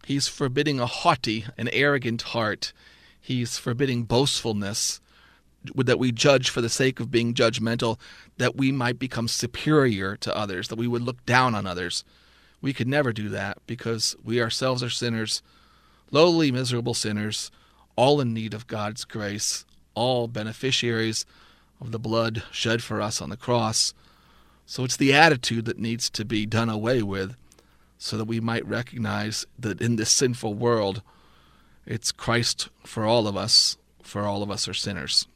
He's forbidding a haughty and arrogant heart. He's forbidding boastfulness, that we judge for the sake of being judgmental, that we might become superior to others, that we would look down on others. We could never do that because we ourselves are sinners, lowly, miserable sinners, all in need of God's grace, all beneficiaries of the blood shed for us on the cross. So it's the attitude that needs to be done away with so that we might recognize that in this sinful world, it's Christ for all of us are sinners.